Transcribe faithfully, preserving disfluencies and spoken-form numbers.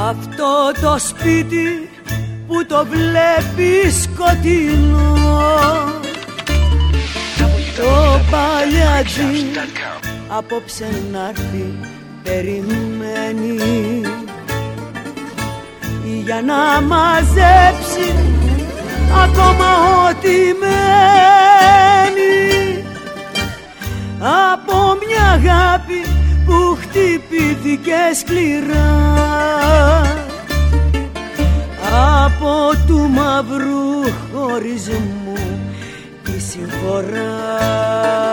αυτό το σπίτι που το βλέπεις σκοτεινό, το παλιάτζι απόψε να'ρθεί περιμένει για να μαζέψει ακόμα ό,τι μένει από μια αγάπη που χτυπήθηκε σκληρά από του μαύρου χωρισμού τη συμφορά.